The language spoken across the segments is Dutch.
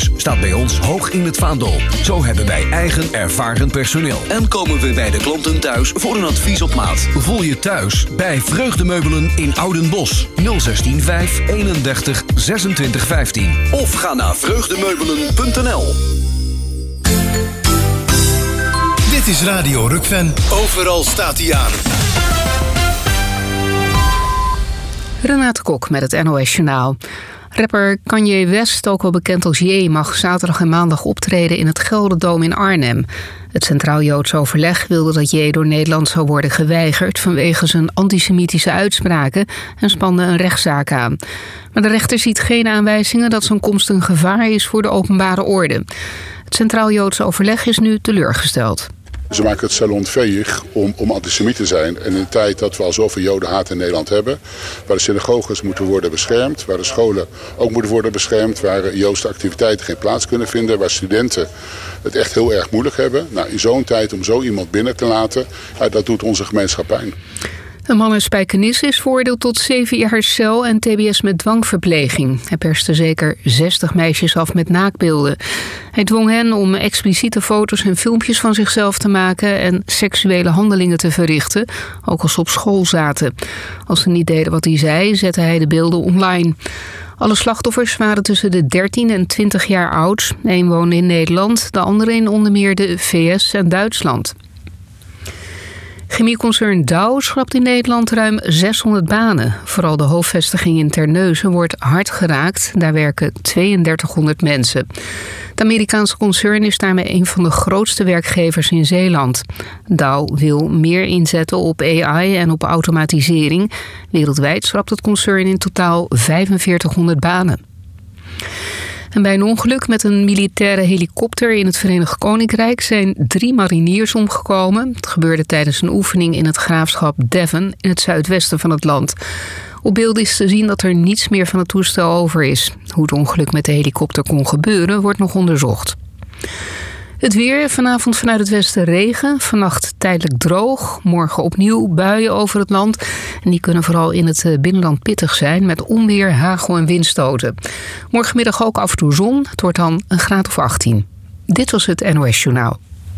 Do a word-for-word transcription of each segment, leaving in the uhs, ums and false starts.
service staat bij ons hoog in het vaandel. Zo hebben wij eigen ervaren personeel. En komen we bij de klanten thuis voor een advies op maat. Voel je thuis bij Vreugdemeubelen in Oudenbosch. nul zestien vijf eenendertig zesentwintig vijftien. Of ga naar vreugdemeubelen punt n l. Dit is Radio Rukven. Overal staat hij aan. Renate Kok met het N O S Journaal. Rapper Kanye West, ook wel bekend als Ye, mag zaterdag en maandag optreden in het Gelderdoom in Arnhem. Het Centraal Joods Overleg wilde dat Ye door Nederland zou worden geweigerd vanwege zijn antisemitische uitspraken en spande een rechtszaak aan. Maar de rechter ziet geen aanwijzingen dat zijn komst een gevaar is voor de openbare orde. Het Centraal Joods Overleg is nu teleurgesteld. Ze maken het salonveeg om, om antisemiet te zijn. En in een tijd dat we al zoveel jodenhaat in Nederland hebben, waar de synagoges moeten worden beschermd, waar de scholen ook moeten worden beschermd, waar Joodse activiteiten geen plaats kunnen vinden, waar studenten het echt heel erg moeilijk hebben. Nou, in zo'n tijd om zo iemand binnen te laten, ja, dat doet onze gemeenschap pijn. Een man uit Spijkenisse is veroordeeld tot zeven jaar cel en tbs met dwangverpleging. Hij perste zeker zestig meisjes af met naakbeelden. Hij dwong hen om expliciete foto's en filmpjes van zichzelf te maken en seksuele handelingen te verrichten, ook als ze op school zaten. Als ze niet deden wat hij zei, zette hij de beelden online. Alle slachtoffers waren tussen de dertien en twintig jaar oud. Eén woonde in Nederland, de andere in onder meer de V S en Duitsland. Chemieconcern Dow schrapt in Nederland ruim zeshonderd banen. Vooral de hoofdvestiging in Terneuzen wordt hard geraakt. Daar werken tweeëndertighonderd mensen. Het Amerikaanse concern is daarmee een van de grootste werkgevers in Zeeland. Dow wil meer inzetten op A I en op automatisering. Wereldwijd schrapt het concern in totaal vijfenveertighonderd banen. En bij een ongeluk met een militaire helikopter in het Verenigd Koninkrijk zijn drie mariniers omgekomen. Het gebeurde tijdens een oefening in het graafschap Devon in het zuidwesten van het land. Op beeld is te zien dat er niets meer van het toestel over is. Hoe het ongeluk met de helikopter kon gebeuren wordt nog onderzocht. Het weer, vanavond vanuit het westen regen, vannacht tijdelijk droog. Morgen opnieuw buien over het land. En die kunnen vooral in het binnenland pittig zijn met onweer, hagel en windstoten. Morgenmiddag ook af en toe zon. Het wordt dan een graad of achttien. Dit was het N O S Journaal.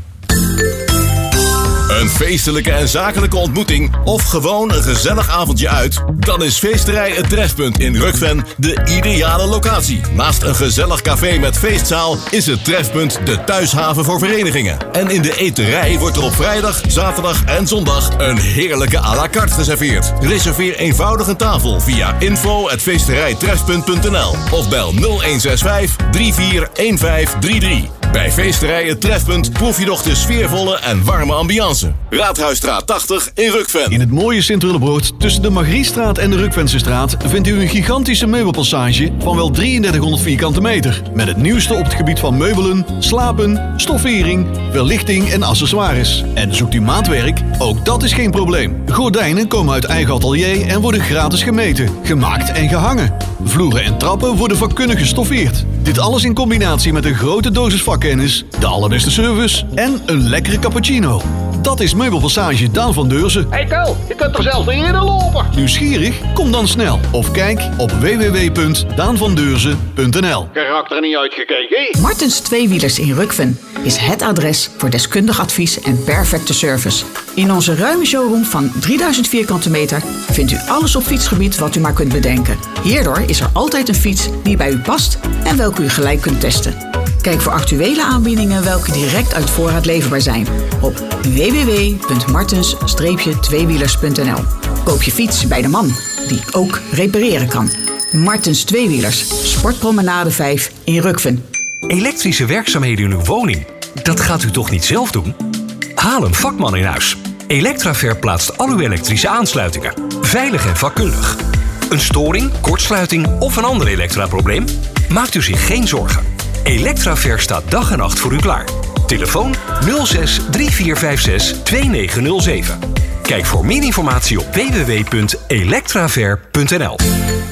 Een feestelijke en zakelijke ontmoeting of gewoon een gezellig avondje uit? Dan is Feesterij Het Trefpunt in Rukven de ideale locatie. Naast een gezellig café met feestzaal is het Trefpunt de thuishaven voor verenigingen. En in de eterij wordt er op vrijdag, zaterdag en zondag een heerlijke à la carte geserveerd. Reserveer eenvoudig een tafel via info at feesterijtrefpunt punt n l of bel nul een zes vijf drie vier een vijf drie drie. Bij Feesterij Het Trefpunt proef je nog de sfeervolle en warme ambiance. Raadhuisstraat tachtig in Rukven. In het mooie Sint-Willebroord tussen de Margriestraat en de Rukvensestraat vindt u een gigantische meubelpassage van wel drieëndertighonderd vierkante meter. Met het nieuwste op het gebied van meubelen, slapen, stoffering, verlichting en accessoires. En zoekt u maatwerk? Ook dat is geen probleem. Gordijnen komen uit eigen atelier en worden gratis gemeten, gemaakt en gehangen. Vloeren en trappen worden vakkundig gestoffeerd. Dit alles in combinatie met een grote dosis vakkennis, de allerbeste service en een lekkere cappuccino. Dat is Meubelpassage Daan van Deurzen. Hey Ko, je kunt er zelfs niet in lopen. Nieuwsgierig? Kom dan snel. Of kijk op w w w punt daan van deurzen punt n l. Karakter niet uitgekeken. Martens Tweewielers in Rukven is het adres voor deskundig advies en perfecte service. In onze ruime showroom van drieduizend vierkante meter vindt u alles op fietsgebied wat u maar kunt bedenken. Hierdoor is er altijd een fiets die bij u past en welke u gelijk kunt testen. Kijk voor actuele aanbiedingen welke direct uit voorraad leverbaar zijn op w w w punt martens tweewielers punt n l. Koop je fiets bij de man die ook repareren kan. Martens Tweewielers, Sportpromenade vijf in Rukven. Elektrische werkzaamheden in uw woning, dat gaat u toch niet zelf doen? Haal een vakman in huis. Electraver plaatst al uw elektrische aansluitingen. Veilig en vakkundig. Een storing, kortsluiting of een ander elektraprobleem? Maakt u zich geen zorgen. Electraver staat dag en nacht voor u klaar. Telefoon nul zes drie vier vijf zes twee negen nul zeven. Kijk voor meer informatie op w w w punt electraver punt n l.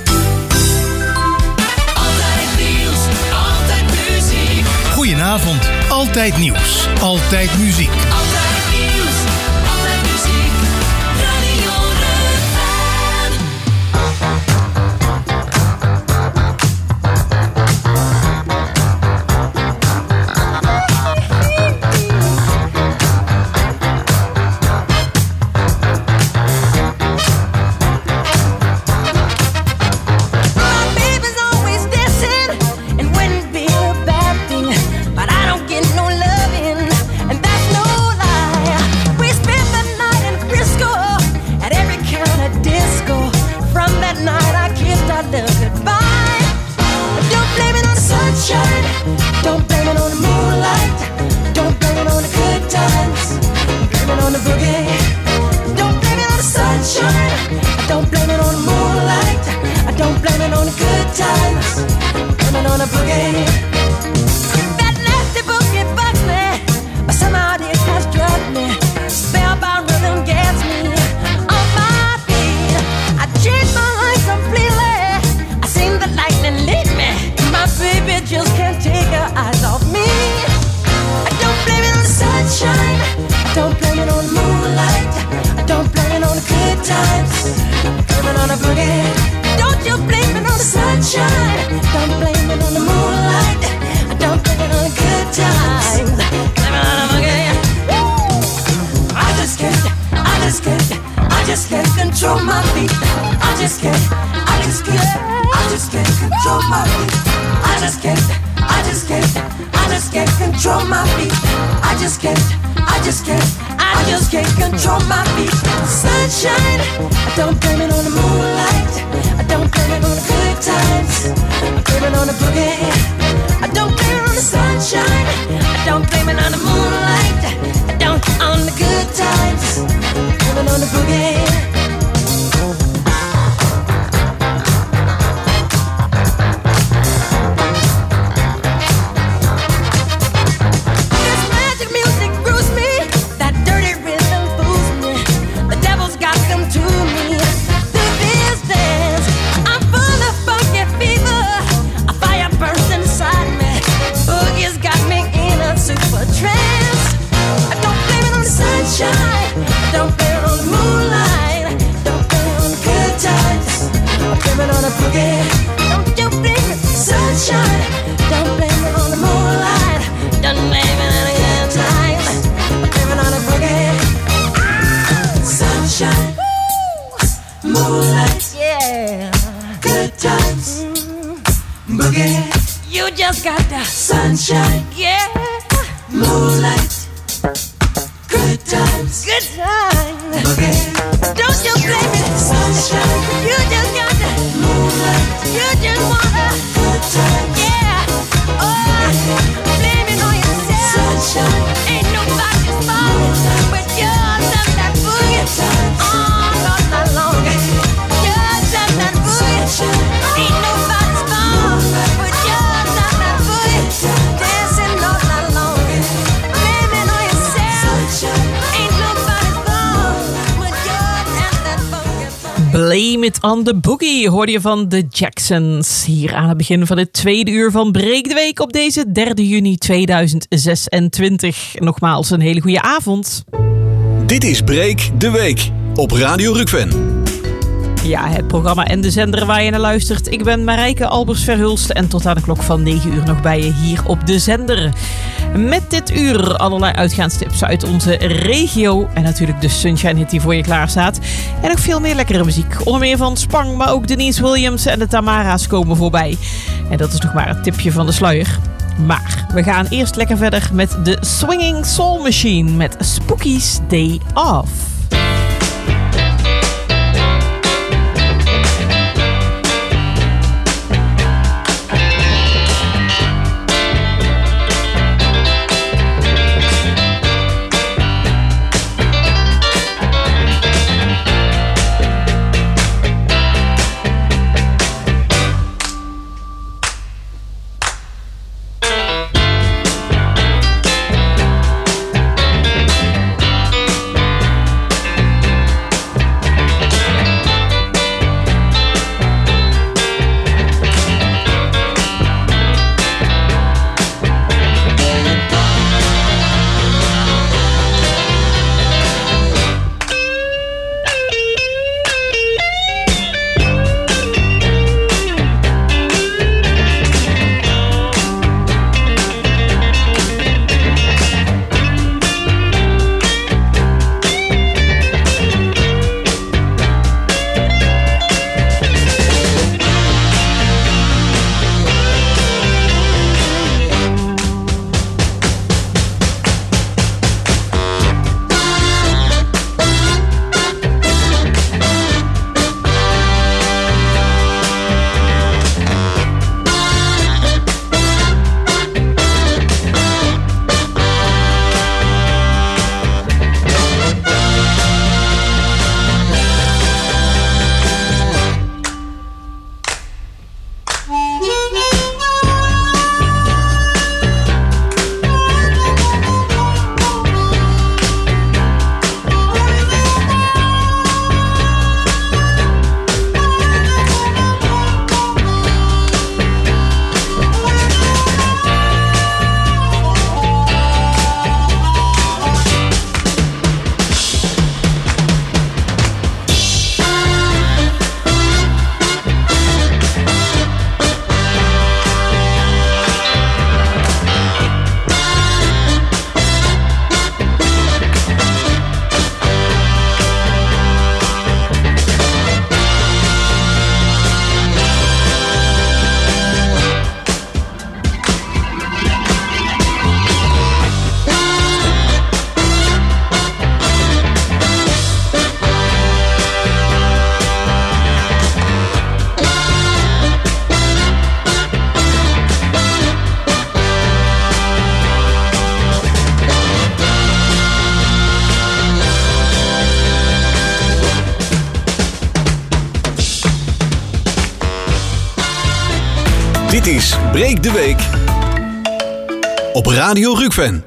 Goedenavond. Altijd nieuws. Altijd muziek. Altijd nieuws. Altijd muziek. Radio Rukven. just can't, I just can't control my feet. Sunshine, I don't blame it on the moonlight. I don't blame it on the good times. I blame it on the boogie. I don't blame it on the sunshine. I don't blame it on the moonlight. I don't on the good times. I blame it on the boogie. Don't blame it on the moonlight. Don't blame it on the good times. Blame it on the boogie. Don't you blame it, sunshine. Don't blame it on the moonlight. Don't blame it on the good times. Blame it on the boogie. Sunshine, moonlight, yeah. Good times, boogie. You just got the sunshine, yeah. Moonlight. Good times, good times, boogie. Don't you blame it, sunshine. You just got the moonlight. You just wanna good times, yeah. Oh, blame it on yourself, sunshine. Ain't nobody's fault but yours and that boogie. Oh, not that long. Yours and that boogie. Ain't nobody's fault but yours and that boogie. Dancing all night long. Blame it on yourself. Ain't nobody's fault but yours and that boogie. Blame it on the boogie hoorde je van de Jacksons. Hier aan het begin van het tweede uur van Breek de Week op deze derde juni tweeduizend zesentwintig. Nogmaals een hele goede avond. Dit is Breek de Week op Radio Rukven. Ja, het programma en de zender waar je naar luistert. Ik ben Marijke Albers-Verhulst en tot aan de klok van negen uur nog bij je hier op de zender. Met dit uur allerlei uitgaanstips uit onze regio. En natuurlijk de Sunshine Hit die voor je klaar staat. En nog veel meer lekkere muziek. Onder meer van Spang, maar ook Denise Williams en de Tamara's komen voorbij. En dat is nog maar het tipje van de sluier. Maar we gaan eerst lekker verder met de Swinging Soul Machine met Spooky's Day Off. is Breek de Week op Radio Rukven.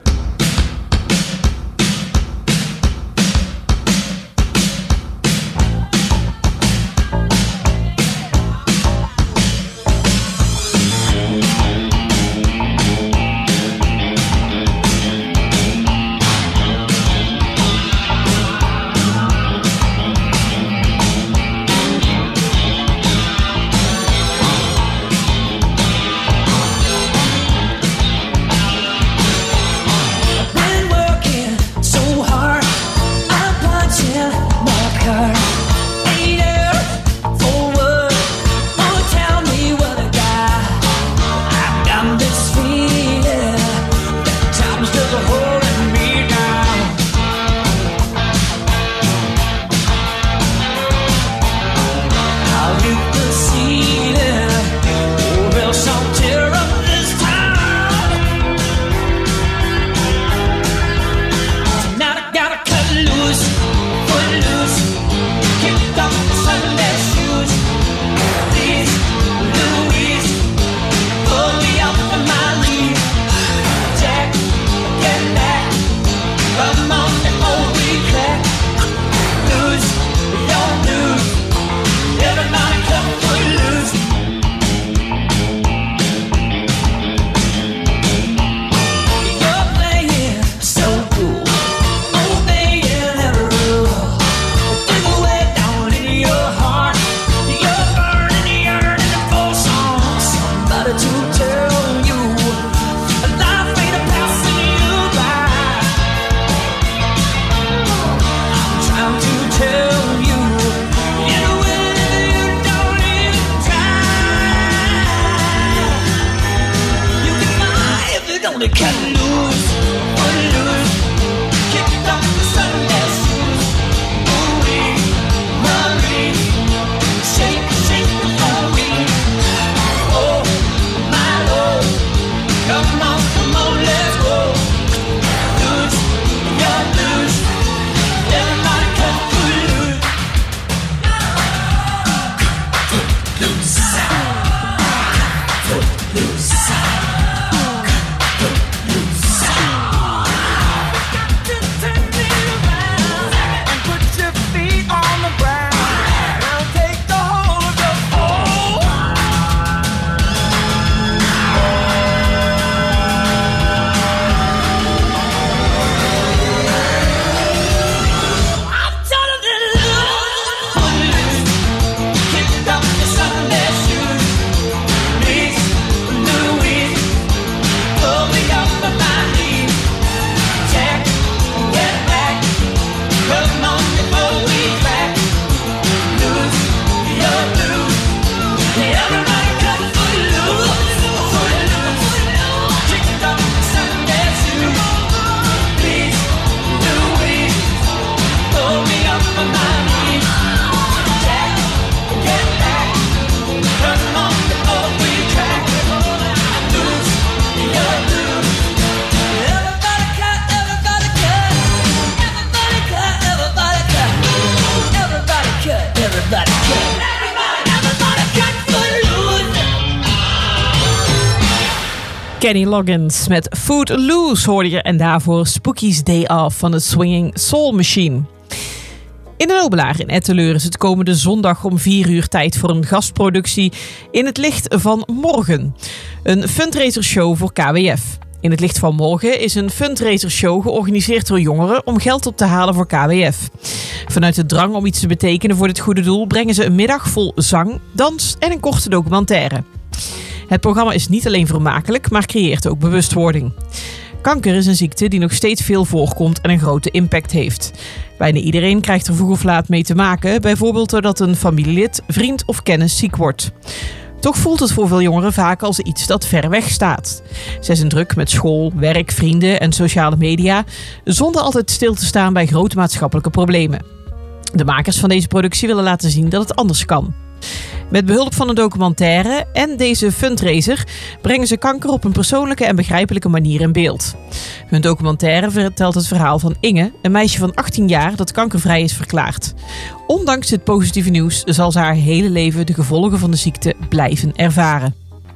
Kenny Loggins met Foot Loose hoorde je en daarvoor Spooky's Day Off van de Swinging Soul Machine. In de Nobelaar in Etteleur is het komende zondag om vier uur tijd voor een gastproductie In het Licht van Morgen. Een fundraisershow voor K W F. In het Licht van Morgen is een fundraisershow georganiseerd door jongeren om geld op te halen voor K W F. Vanuit de drang om iets te betekenen voor dit goede doel brengen ze een middag vol zang, dans en een korte documentaire. Het programma is niet alleen vermakelijk, maar creëert ook bewustwording. Kanker is een ziekte die nog steeds veel voorkomt en een grote impact heeft. Bijna iedereen krijgt er vroeg of laat mee te maken, bijvoorbeeld doordat een familielid, vriend of kennis ziek wordt. Toch voelt het voor veel jongeren vaak als iets dat ver weg staat. Zij zijn druk met school, werk, vrienden en sociale media, zonder altijd stil te staan bij grote maatschappelijke problemen. De makers van deze productie willen laten zien dat het anders kan. Met behulp van een documentaire en deze fundraiser brengen ze kanker op een persoonlijke en begrijpelijke manier in beeld. Hun documentaire vertelt het verhaal van Inge, een meisje van achttien jaar dat kankervrij is verklaard. Ondanks het positieve nieuws zal ze haar hele leven de gevolgen van de ziekte blijven ervaren.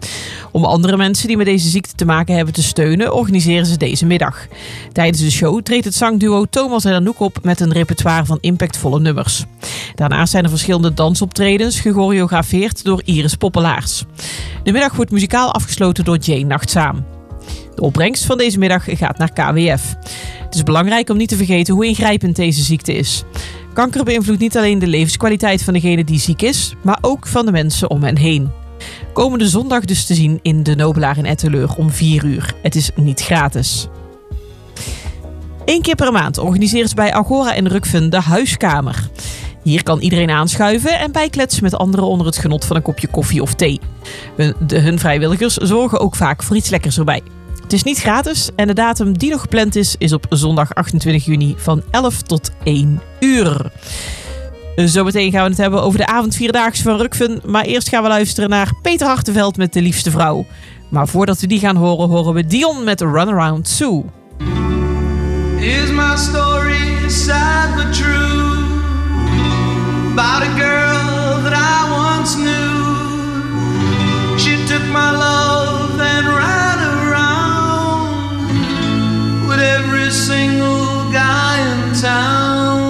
Om andere mensen die met deze ziekte te maken hebben te steunen, organiseren ze deze middag. Tijdens de show treedt het zangduo Thomas en Anouk op met een repertoire van impactvolle nummers. Daarnaast zijn er verschillende dansoptredens, gechoreografeerd door Iris Poppelaars. De middag wordt muzikaal afgesloten door Jane Nachtzaam. De opbrengst van deze middag gaat naar K W F. Het is belangrijk om niet te vergeten hoe ingrijpend deze ziekte is. Kanker beïnvloedt niet alleen de levenskwaliteit van degene die ziek is, maar ook van de mensen om hen heen. Komende zondag dus te zien in De Nobelaar in Etteleur om vier uur. Het is niet gratis. Eén keer per maand organiseren ze bij Agora in Rukven de Huiskamer. Hier kan iedereen aanschuiven en bijkletsen met anderen onder het genot van een kopje koffie of thee. Hun, de, hun vrijwilligers zorgen ook vaak voor iets lekkers erbij. Het is niet gratis en de datum die nog gepland is, is op zondag achtentwintig juni van elf tot één uur. Zometeen gaan we het hebben over de avondvierdaagse van Rukven, maar eerst gaan we luisteren naar Peter Hartenveld met De Liefste Vrouw. Maar voordat we die gaan horen, horen we Dion met Runaround Sue. Is my story sad but true about a girl that I once knew? She took my love and ran around with every single guy in town.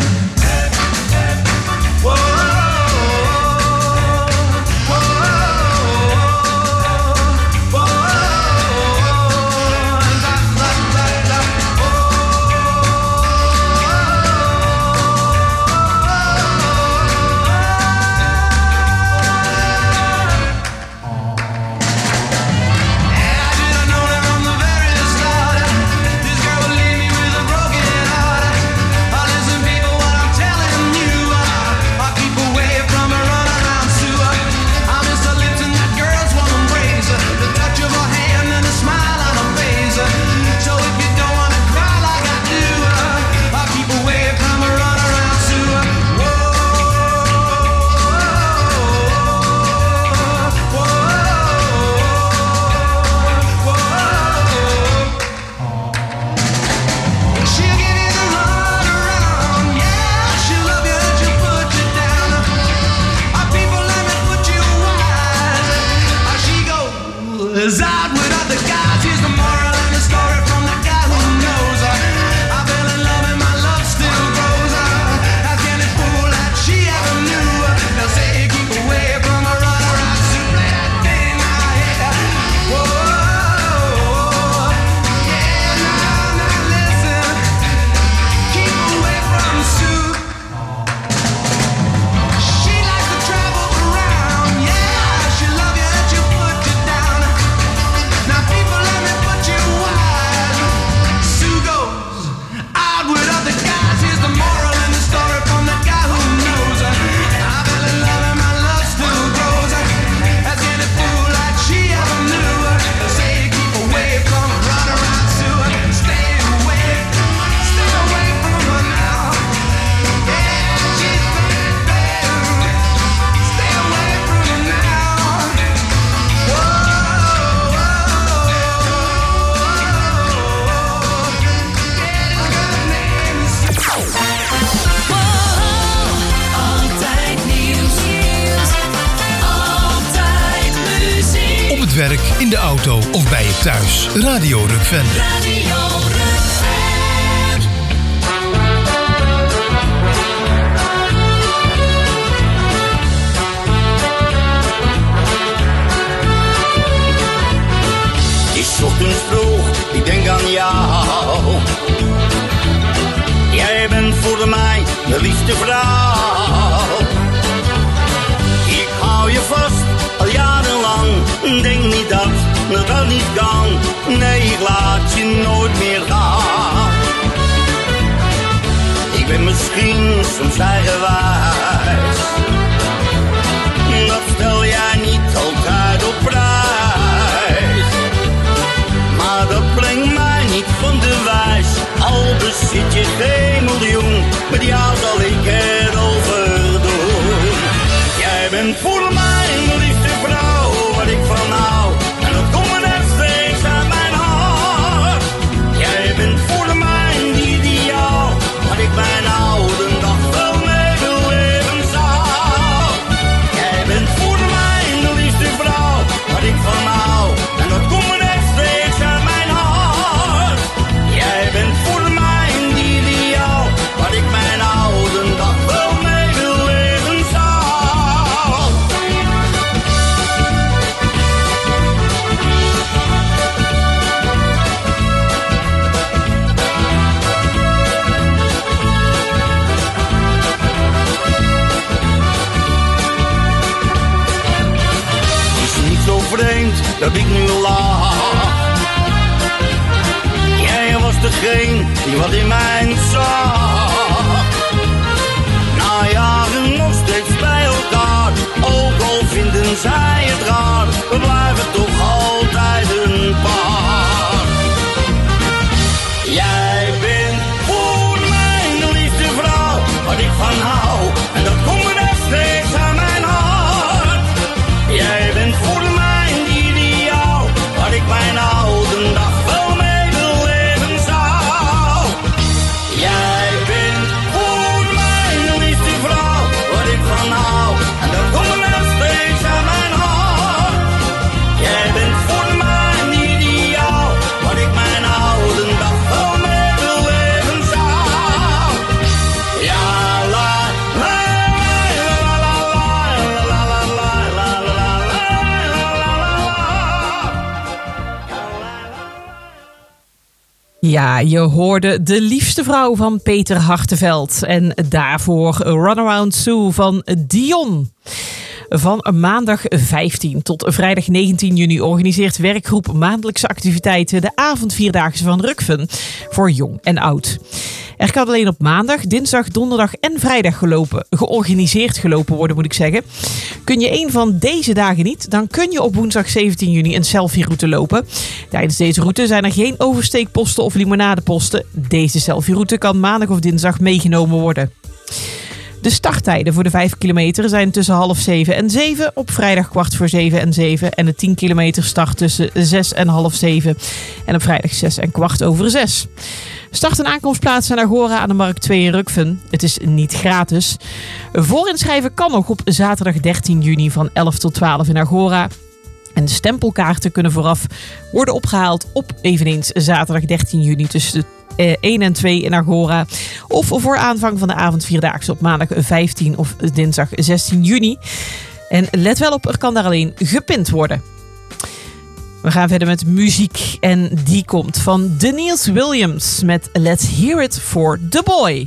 Werk, in de auto of bij je thuis. Radio Rukven. Radio Rukven. Het is ochtends vroeg, ik denk aan jou. Jij bent voor mij de liefste vrouw. Ik hou je vast al jarenlang. Denk niet dat, dat dat niet kan. Nee, ik laat je nooit meer gaan. Ik ben misschien soms eigenwijs. Dat stel jij niet altijd op prijs. Maar dat brengt mij niet van de wijs. Al bezit je geen miljoen, met jou zal ik het overdoen. Jij bent voor mij de liefste vrouw, wat ik van hou. En dat komt me net steeds uit mijn hart. Jij bent voor mij die ideaal, wat ik mijn oude dag wel mee wil dat ik nu lach. Jij was degene die wat in mij zag. Na jaren nog steeds bij elkaar, ook al vinden zij het raar, we blijven toch altijd een paar. Jij bent voor mij de liefste vrouw, wat ik van hou, en dat komt me net steeds aan mijn hart. Jij bent voor mij een ideaal, wat ik mijn oude dag wel mee wil leven zou. Jij bent voor mij de liefste vrouw, wat ik van hou, en dat komt me net steeds aan mijn hart. Jij bent voor mij een ideaal, wat ik mijn oude dag wel mee wil leven zou. Ja, la, la, la, la, la, la, la, la, la, Ja, je hoorde De Liefste Vrouw van Peter Hartenveld. En daarvoor Runaround Sue van Dion. Van maandag vijftien tot vrijdag negentien juni organiseert werkgroep maandelijkse activiteiten de avondvierdaagse van Rukven voor jong en oud. Er kan alleen op maandag, dinsdag, donderdag en vrijdag gelopen, georganiseerd gelopen worden, moet ik zeggen. Kun je een van deze dagen niet, dan kun je op woensdag zeventien juni een selfie-route lopen. Tijdens deze route zijn er geen oversteekposten of limonadeposten. Deze selfie-route kan maandag of dinsdag meegenomen worden. De starttijden voor de vijf kilometer zijn tussen half zeven en zeven, op vrijdag kwart voor zeven en zeven. En de tien kilometer start tussen zes en half zeven en op vrijdag zes en kwart over zes. Start- en aankomstplaats in Agora aan de Markt twee in Rukven. Het is niet gratis. Voorinschrijven kan nog op zaterdag dertien juni van elf tot twaalf in Agora. En de stempelkaarten kunnen vooraf worden opgehaald op eveneens zaterdag dertien juni tussen de één en twee in Agora. Of voor aanvang van de avondvierdaagse op maandag vijftien of dinsdag zestien juni. En let wel op, er kan daar alleen gepind worden. We gaan verder met muziek en die komt van Denise Williams met Let's Hear It for the Boy.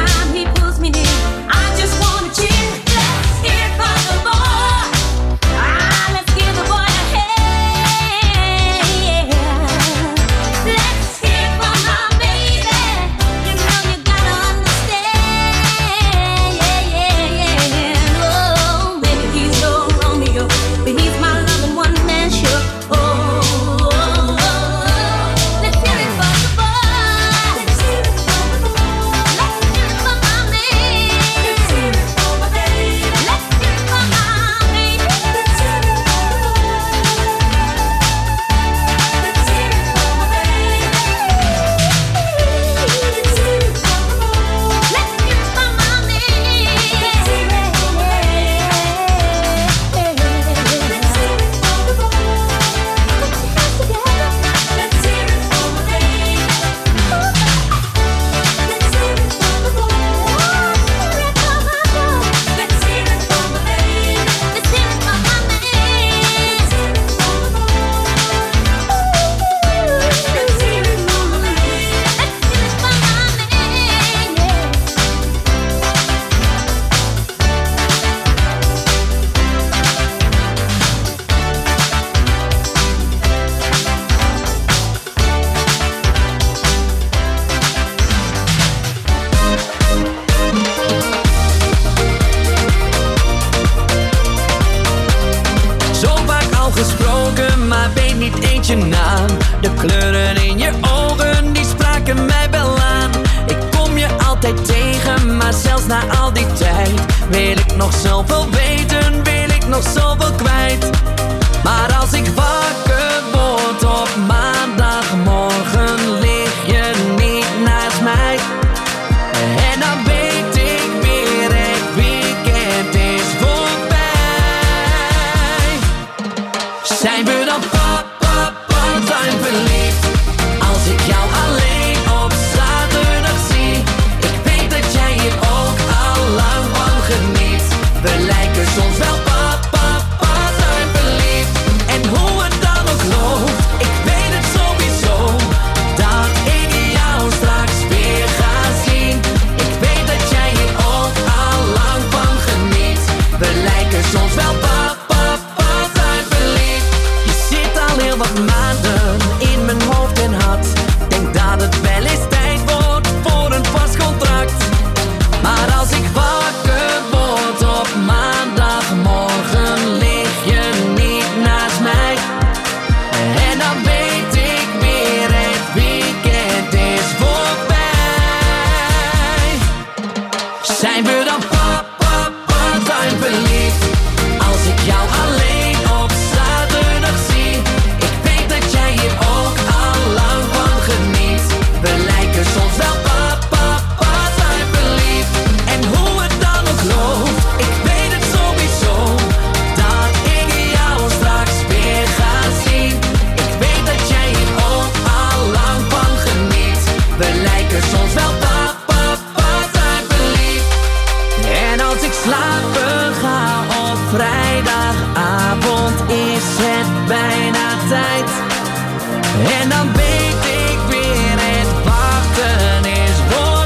De kleuren in je ogen, die spraken mij wel aan. Ik kom je altijd tegen, maar zelfs na al die tijd wil ik nog zoveel weten, wil ik nog zoveel kwijt. Maar als ik wakker word op maandagmorgen, lig je niet naast mij. En dan weet ik weer, het weekend is voorbij. Zijn we dan pap, pap, part-time verliefd? Als ik jou alleen op zaterdag zie. Ik weet dat jij hier ook al lang van geniet. We lijken soms wel pap, pap, part-time verliefd. En hoe het dan ook loopt, ik weet het sowieso, dat ik jou straks weer ga zien. Ik weet dat jij hier ook al lang van geniet. We lijken soms wel pap, pap, part-time verliefd. Je zit al heel wat maanden in mijn hoofd en hart. Denk dat het wel eens tijd wordt voor een vast contract. Maar als ik wakker word op maandagmorgen, lig je niet naast mij. En dan weet ik weer, het weekend is voorbij. Zijn we dan pap, pap, part-time verliefd? Als ik jou alleen op zaterdag zie. Ik weet dat jij hier ook al lang van geniet. We lijken soms wel pap, pap, part-time verliefd. En hoe het dan ook loopt, ik weet het sowieso, dat ik jou straks weer ga zien. Ik weet dat jij hier ook al lang van geniet. We lijken soms wel pap, pap, part-time verliefd. En als ik slapen ga op vrijdagavond, is het bijna tijd. En dan weet ik weer, het wachten is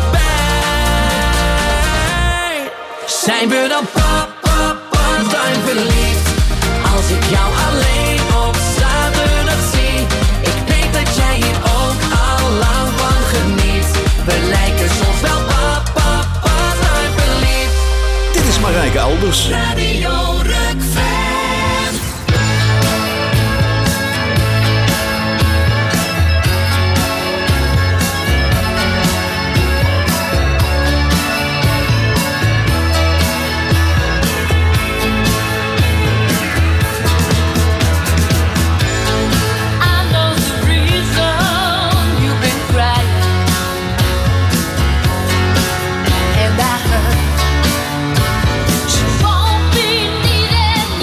voorbij. Zijn we dan pap, pap, part-time verliefd? Als ik jou alleen op zaterdag zie. Ik weet dat jij hier ook al lang van geniet. We lijken soms wel pap, pap, part-time verliefd. Dit is Marijke Albers. Radio Rukven. I know the reason you've been crying, and I heard she won't be needed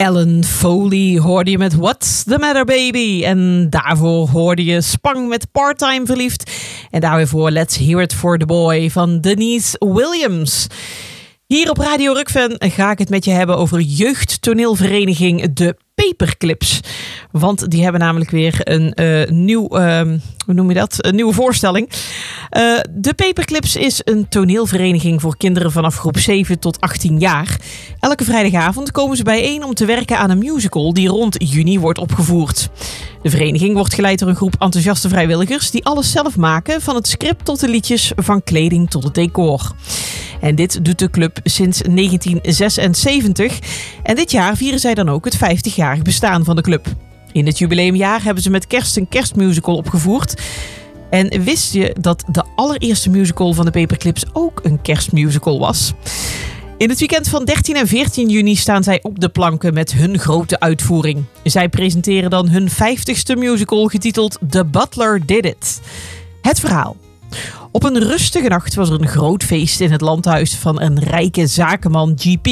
Alan Foley hoorde je met What's the Matter Baby. En daarvoor hoorde je Spang met Part-Time Verliefd. En daarvoor Let's Hear It for the Boy van Denise Williams. Hier op Radio Rukven ga ik het met je hebben over jeugdtoneelvereniging De Paperclips. Want die hebben namelijk weer een uh, nieuw, uh, hoe noem je dat? Een nieuwe voorstelling. Uh, de Paperclips is een toneelvereniging voor kinderen vanaf groep zeven tot achttien jaar. Elke vrijdagavond komen ze bijeen om te werken aan een musical die rond juni wordt opgevoerd. De vereniging wordt geleid door een groep enthousiaste vrijwilligers die alles zelf maken, van het script tot de liedjes, van kleding tot het decor. En dit doet de club sinds negentien zesenzeventig. En dit jaar vieren zij dan ook het vijftigjarig bestaan van de club. In het jubileumjaar hebben ze met kerst een kerstmusical opgevoerd. En wist je dat de allereerste musical van de Paperclips ook een kerstmusical was? In het weekend van dertien en veertien juni staan zij op de planken met hun grote uitvoering. Zij presenteren dan hun vijftigste musical getiteld The Butler Did It. Het verhaal. Op een rustige nacht was er een groot feest in het landhuis van een rijke zakenman G P.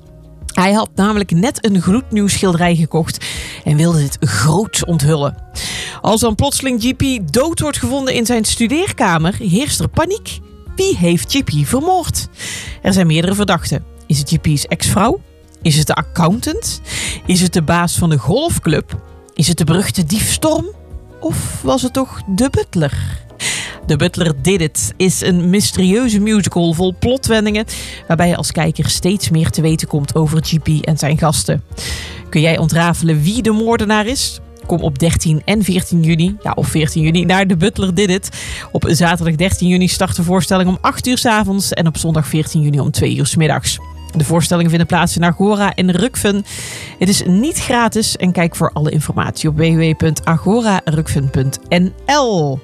Hij had namelijk net een gloednieuw schilderij gekocht en wilde dit groots onthullen. Als dan plotseling G P dood wordt gevonden in zijn studeerkamer, heerst er paniek. Wie heeft G P vermoord? Er zijn meerdere verdachten. Is het G P's ex-vrouw? Is het de accountant? Is het de baas van de golfclub? Is het de beruchte dief Storm? Of was het toch de butler? The Butler Did It is een mysterieuze musical vol plotwendingen, waarbij je als kijker steeds meer te weten komt over G P en zijn gasten. Kun jij ontrafelen wie de moordenaar is? Kom op dertien en veertien juni, ja of veertien juni, naar The Butler Did It. Op zaterdag dertien juni start de voorstelling om acht uur 's avonds en op zondag veertien juni om twee uur 's middags. De voorstellingen vinden plaats in Agora en Rukven. Het is niet gratis en kijk voor alle informatie op w w w punt agora rukven punt n l.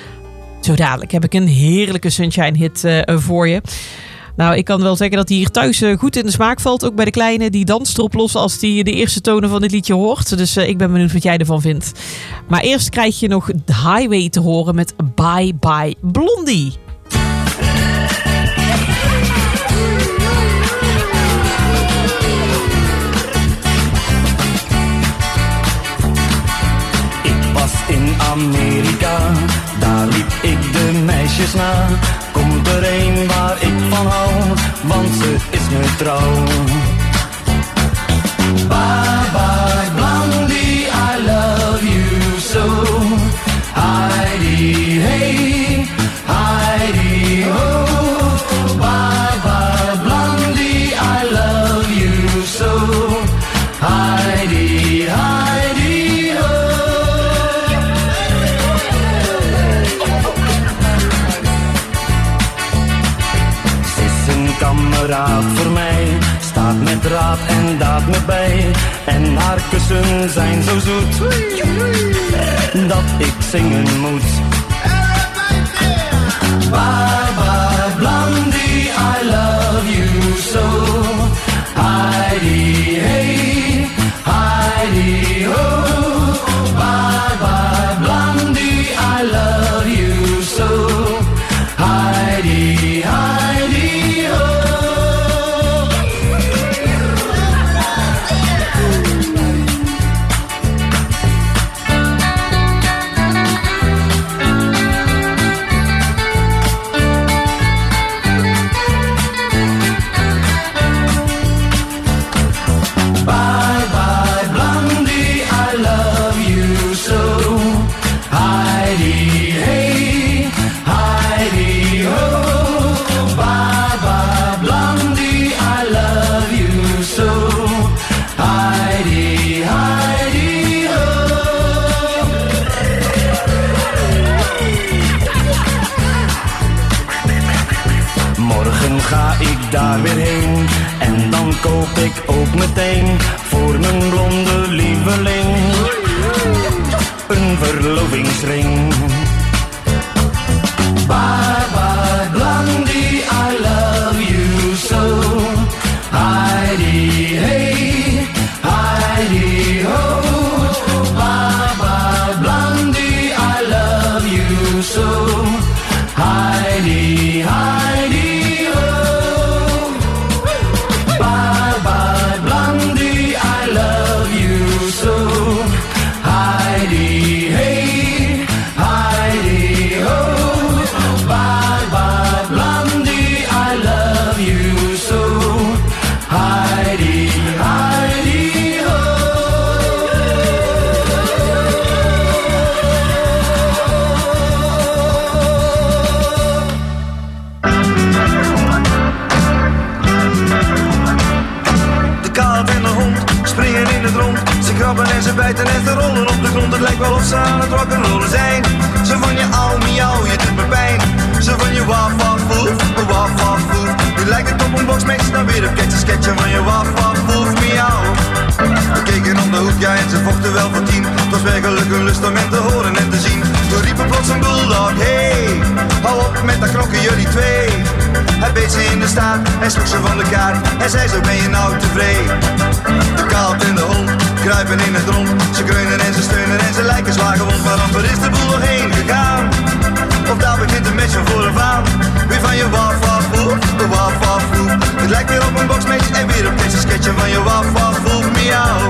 Zo dadelijk heb ik een heerlijke Sunshine hit uh, voor je. Nou, ik kan wel zeggen dat hij hier thuis uh, goed in de smaak valt. Ook bij de kleine, die danst erop los als hij de eerste tonen van dit liedje hoort. Dus uh, ik ben benieuwd wat jij ervan vindt. Maar eerst krijg je nog The Highway te horen met Bye Bye Blondie. In Amerika, daar liep ik de meisjes na. Komt er een waar ik van hou, want ze is me trouw. Bye bye Blondie, I love you so. Heidi hey, Heidi ho. Bye bye Blondie, I love you so. Heidi, Heidi ho. Kameraad voor mij, staat met raad en daad me bij. En haar kussen zijn zo zoet, dat ik zingen moet. Bye bye Blondie, I love you so. Heidi hey, Heidi ho. Bye bye Blondie, I love you so. Heidi, Heidi ho. Ga ik daar weer heen en dan koop ik ook meteen voor mijn blonde lieveling een verlovingsring. Bye bye Blondie, I love you so. Heidi hey, Heidi ho. Bye bye Blondie, I love you so. Heidi, Heidi. Bye bye Blondie, I love rock'n'rollen zijn. Zo van je au miauw, je doet me pijn. Zo van je waf waf woef, waf waf woef. Je lijkt het op een boxmatch, dan weer op catch, sketchen van je waf waf woef miauw. We keken om de hoek, ja en ze vochten wel voor tien. Het was werkelijk een lust om hen te horen en te zien. Toen riepen plots een bulldog, hey, hou op met dat knokken jullie twee. Hij beet ze in de staart, hij sloeg ze van de kaart. Hij zei zo ben je nou tevreden. De kaalt en de hond kruipen in het rond. Ze kreunen en ze steunen en ze lijken zwaargewond. Maar amper is de boel nog heen gegaan. Of daar begint een match van vooraf. Weer van je waf waf woef, waf waf woef. Het lijkt weer op een boxmatch en weer op deze sketchen van je waf waf woef miauw.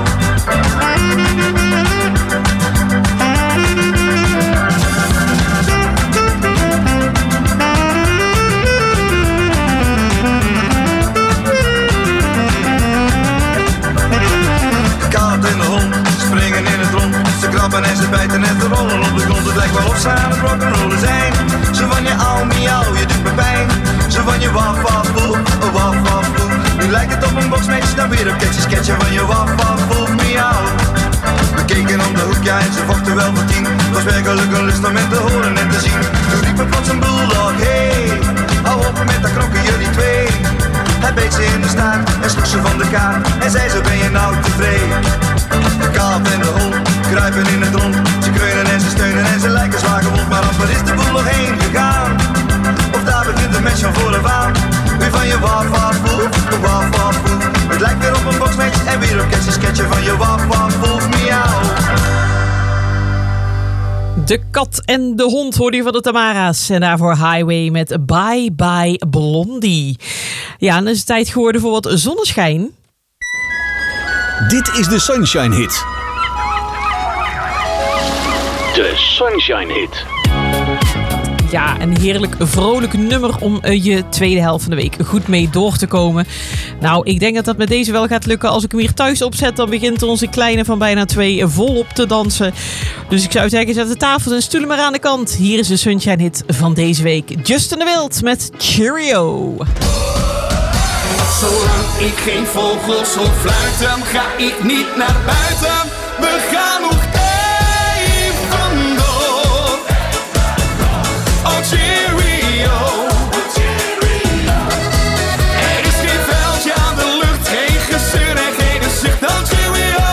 Kaat en de hond springen in het rond. Ze krabben en ze bijten en ze rollen op de grond. Het lijkt wel of ze aan het rock'n'rollen zijn. Zo van je au miauw, je doet me pijn. Zo van je waf waf woef, waf waf woef. Nu lijkt het op een boxmatch, dan weer op catchy sketchen van je waf waf woef miauw. We keken om de hoek, ja en ze vochten wel voor tien. Het was werkelijk een lust om hen te horen en te zien. Toen riepen plots een bulldog, hey, hou op met dat knokken jullie twee. Hij beet ze in de staart en sloeg ze van de kaart. En zei zo ben je nou tevreden. De kaat en de hond kruipen in het rond. Ze kreunen en ze steunen en ze lijken zwaar gewond. Maar amper is de boel nog heen gegaan. Of daar begint een match van vooraf aan. Weer van je waf waf woef, waf waf woef. Het lijkt weer op een boxmatch en weer op catchy sketchen van je waf waf woef miauw. De kat en de hond hoorde je van de Tamara's. En daarvoor Highway met Bye Bye Blondie. Ja, en dan is het tijd geworden voor wat zonneschijn. Dit is de Sunshine Hit. De Sunshine Hit. Ja, een heerlijk vrolijk nummer om uh, je tweede helft van de week goed mee door te komen. Nou, ik denk dat dat met deze wel gaat lukken. Als ik hem hier thuis opzet, dan begint onze kleine van bijna twee volop te dansen. Dus ik zou zeggen, zet de tafels en stoelen maar aan de kant. Hier is de Sunshine Hit van deze week. Justin de Wild met Cheerio. Zolang ik geen vogels hoor fluiten, ga ik niet naar buiten. We gaan nog even door. Oh cheerio. Er is geen veldje aan de lucht, geen gezeur en geen zucht. Oh cheerio.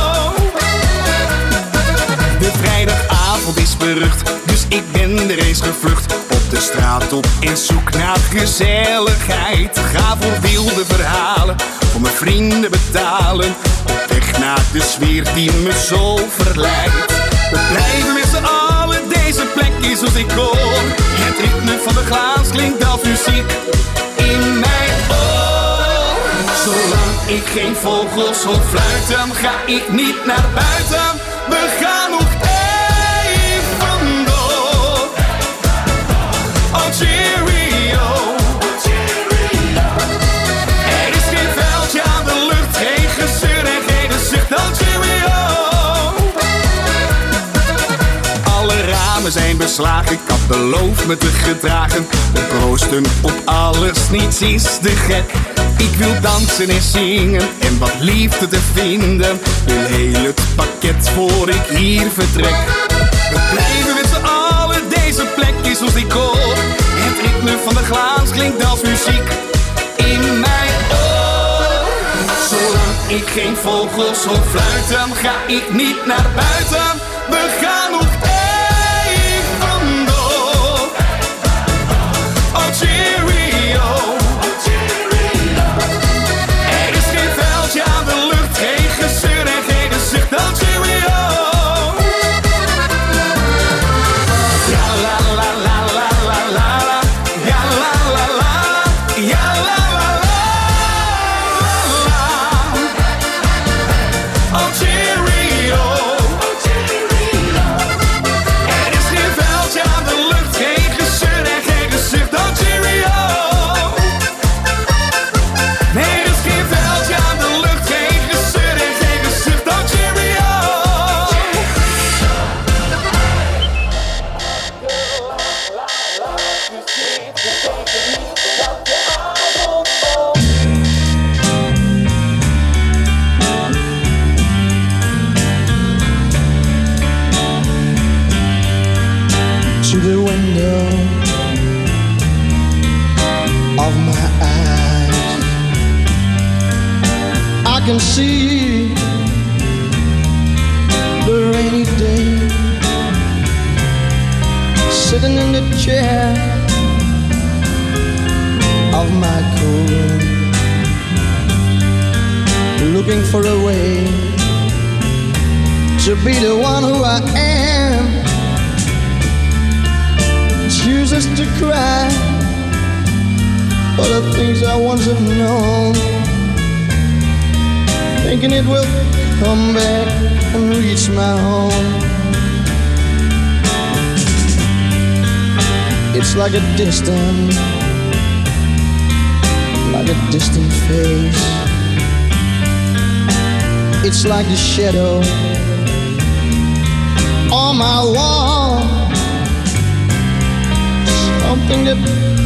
De vrijdagavond is berucht, dus ik ben er eens gevlucht. Op de straat op en zoek naar gezelligheid. Ga voor wilde verhalen, voor mijn vrienden betalen. Op weg naar de sfeer die me zo verleidt. We blijven met z'n allen, deze plek is als ik hoor. Het ritme van de glaas klinkt als muziek in mijn oor. Zolang ik geen vogels hoor fluiten, ga ik niet naar buiten. We gaan nog even door. Oh cheerio. Er is geen veldje aan de lucht, geen gezeur en geen zucht. Oh cheerio. Alle ramen zijn beslagen, ik had beloofd me te gedragen. We proosten op alles, niets is te gek. Ik wil dansen en zingen en wat liefde te vinden. Wil heel het pakket voor ik hier vertrek. We blijven met z'n allen, deze plek is ons decor. Het ritme van de glaas klinkt als muziek in mijn oor. Zolang ik geen vogels hoor fluiten, ga ik niet naar buiten. We gaan nog even door. Oh cheerio. Er is geen veldje aan de lucht, geen gezeur en geen zucht. Oh cheerio. Ja la la la la la la la. Ja la la la. Ja la la la la. Oh cheerio. can see the rainy day, sitting in the chair of my cool room, looking for a way to be the one who I am. Chooses to cry for the things I once have known, thinking it will come back and reach my home. It's like a distant, like a distant face. It's like the shadow on my wall, something that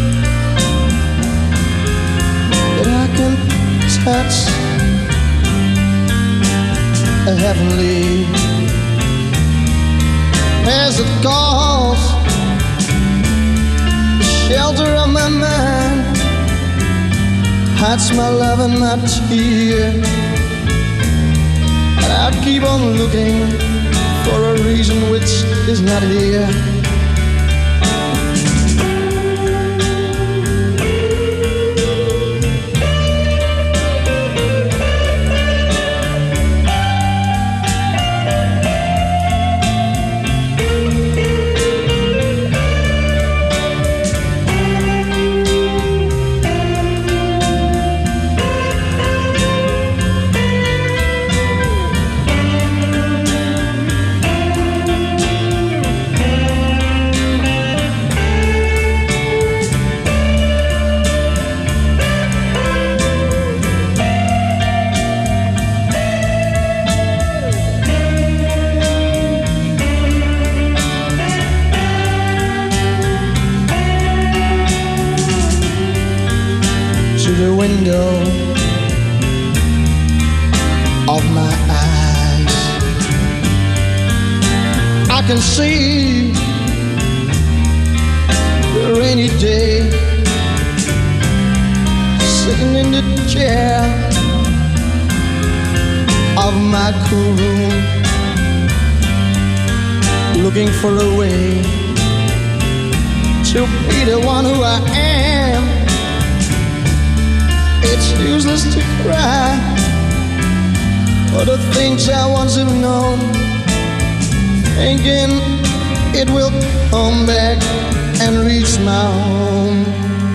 that I can touch, a heavenly, as it calls, the shelter of my mind, hides my love and my tear, and I keep on looking for a reason which is not here. Window of my eyes, I can see the rainy day, sitting in the chair of my cool room, looking for a way to be the one who I am. It's useless to cry for the things I once have known, thinking it will come back and reach my home.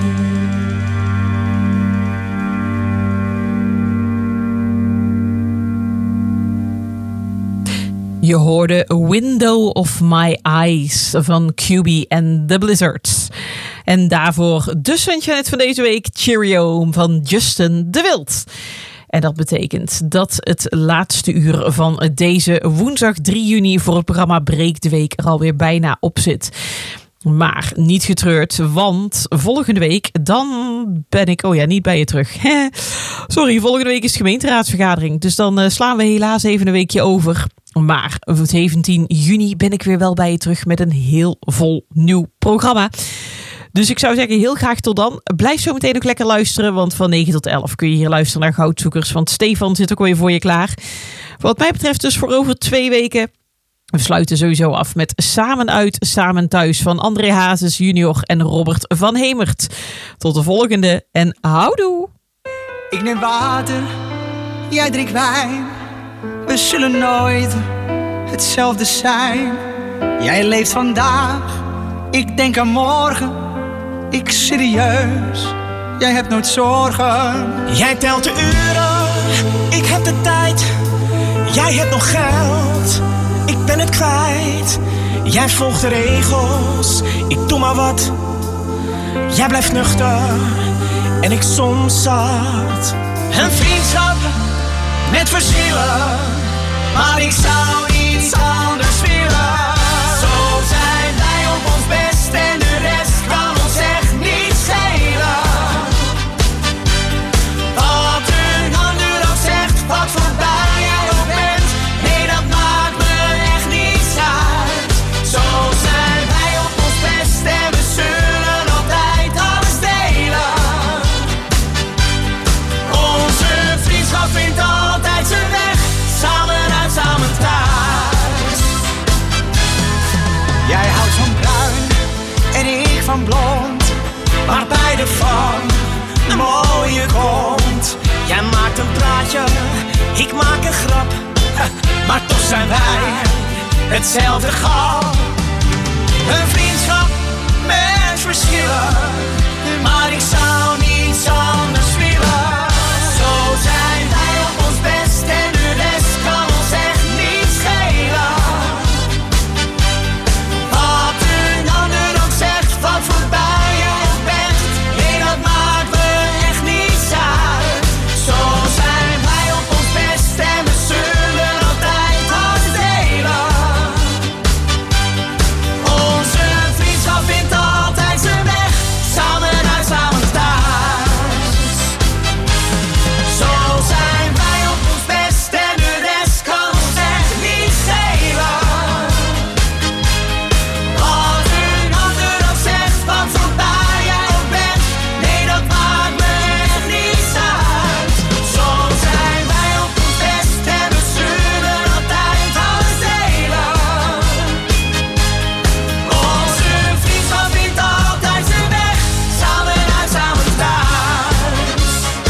Je hoorde Window of My Eyes van Q B en The Blizzards. En daarvoor de Sunshine van deze week, Cheerio van Justin de Wild. En dat betekent dat het laatste uur van deze woensdag drie juni voor het programma Breek de Week er alweer bijna op zit. Maar niet getreurd, want volgende week dan ben ik... Oh ja, niet bij je terug. Sorry, volgende week is gemeenteraadsvergadering. Dus dan uh, slaan we helaas even een weekje over. Maar zeventien juni ben ik weer wel bij je terug met een heel vol nieuw programma. Dus ik zou zeggen, heel graag tot dan. Blijf zo meteen ook lekker luisteren, want van negen tot elf kun je hier luisteren naar Goudzoekers. Want Stefan zit ook weer voor je klaar. Wat mij betreft dus voor over twee weken. We sluiten sowieso af met Samen uit, Samen thuis van André Hazes junior en Robert van Hemert. Tot de volgende en houdoe! Ik neem water, jij drinkt wijn. We zullen nooit hetzelfde zijn. Jij leeft vandaag, ik denk aan morgen. Ik serieus, jij hebt nooit zorgen. Jij telt de uren, ik heb de tijd. Jij hebt nog geld, ik ben het kwijt. Jij volgt de regels, ik doe maar wat. Jij blijft nuchter en ik soms zat. Een vriendschap met verschillen, maar ik zou iets anders willen. Zo zijn wij op ons best en de rest kan ons echt niet schelen. Wat een ander ook zegt, wat voorbij jij ook bent, nee dat maakt me echt niets uit. Zo zijn wij op ons best en we zullen altijd alles delen. Onze vriendschap vindt altijd praatje, ik maak een grap. Maar toch zijn wij hetzelfde gal. Een vriendschap met verschillen, maar ik zou niets anders willen. Zo zijn wij op ons best en de rest kan ons echt niet schelen. Wat een ander dan zegt, wat voorbij je ook bent, nee dat maakt me echt niets uit. Zo zijn wij op ons best en we zullen altijd alles delen. Onze vriendschap vindt altijd zijn weg, samen uit, samen thuis. Zo zijn wij op ons best en de rest kan ons echt niet schelen. Wat een ander dan zegt, wat voorbij jij ook bent, nee dat maakt me echt niets uit. Zo zijn wij op ons best en we zullen altijd alles delen. Onze vriendschap vindt altijd zijn weg, samen uit, samen thuis.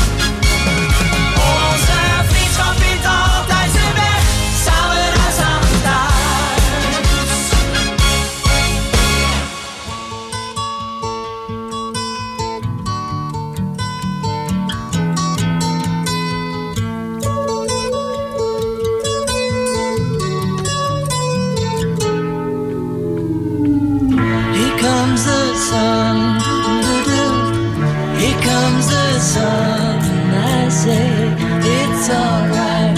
Onze vriendschap vindt altijd zijn weg, samen uit, samen thuis. Here comes the sun, doo-doo-doo. Here comes the sun, I say it's alright.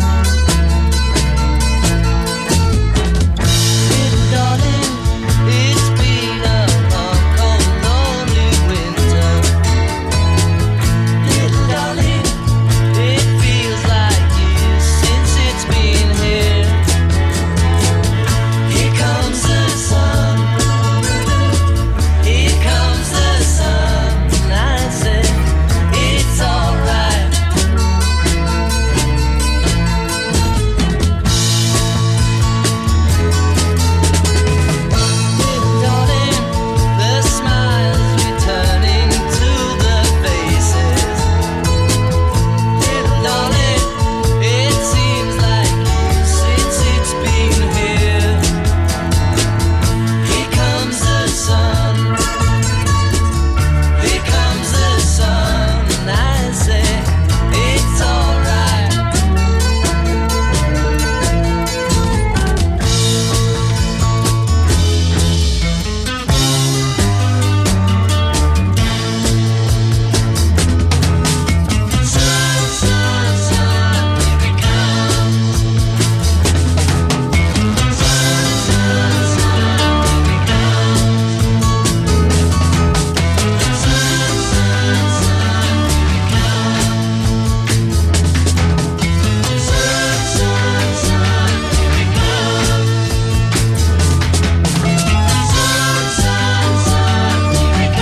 Little darling, it's been a long, cold, lonely winter. Little darling, it feels like years since it's been here. Here comes the sun. Here comes the sun, I say it's alright. Little darling, the smiles returning to the faces. Little darling, it seems like years since it's been here. Here comes the sun. Here comes the sun, I say it's alright. Sun, sun, sun, here it comes. Sun, sun, sun, here it comes. Sun, sun, sun, here it comes. Sun, sun, sun, here it comes. Sun, sun, sun, here it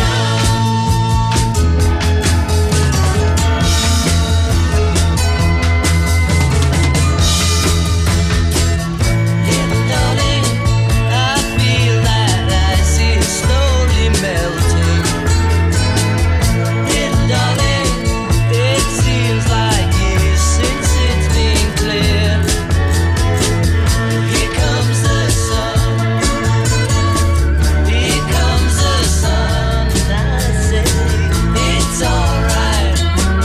comes. Little darling, I feel that ice is slowly melting. Little darling, it seems like years since it's been clear. Here comes the sun. Here comes the sun, I say it's alright.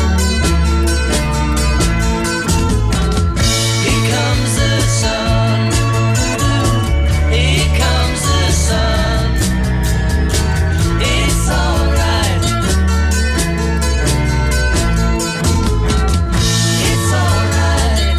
Here comes the sun. Here comes the sun. It's alright. It's alright.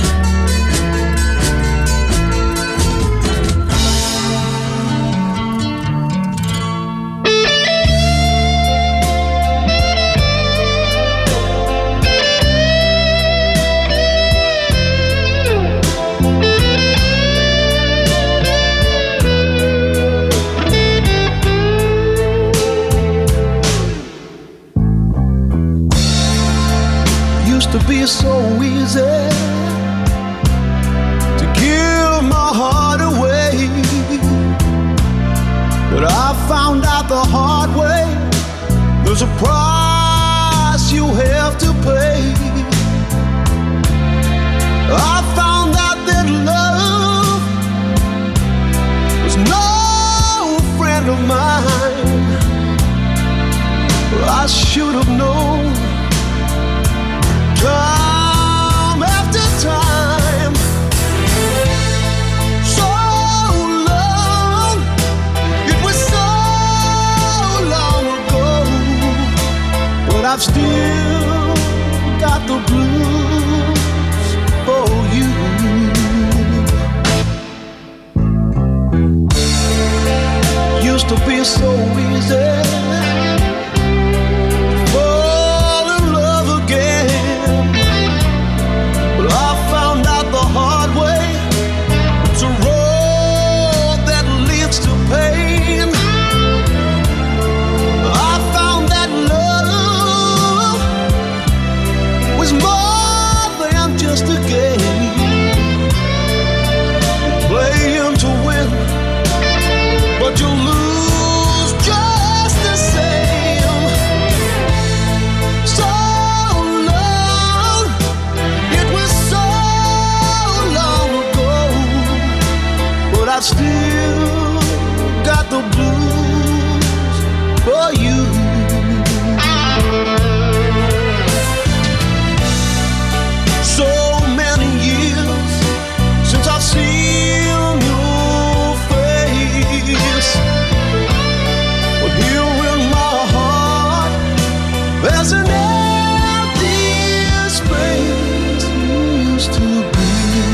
Used to be so easy to give my heart away, but I found out the hard way. There's a price you have to pay. I should have known. Time after time, so long, it was so long ago, but I've still got the blues for you. Used to be so easy to fall in love again, but I found out the hard way. It's a road that leads to pain. I found that love was more than just a game, playing to win, but you lose just the same. So long, it was so long ago, but I still got the blues for you. So many years since I've seen your face, but here in my heart there's an empty space used to be.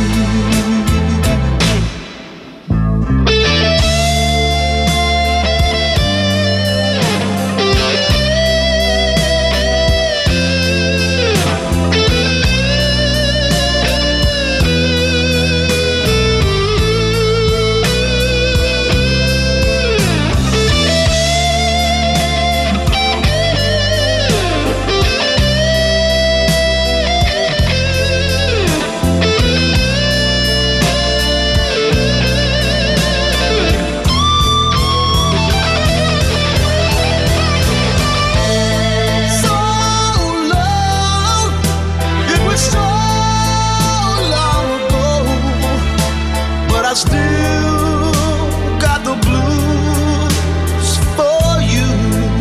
So long, it was so long ago, but I still got the blues for you.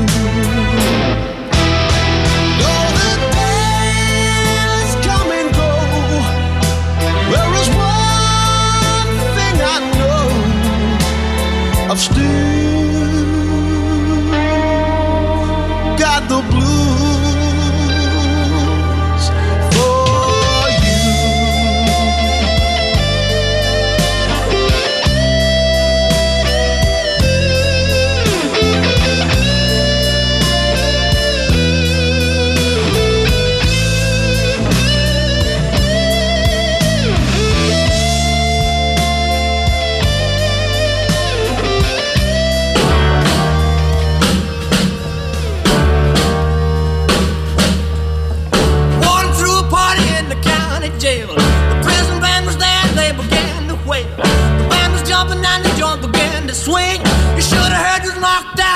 Though the days come and go, there is one thing I know, I've still got the blues for you. Walking through a party in the county jail. The prison band was there and they began to wail. The band was jumping and the joint began to swing. You should have heard us knocked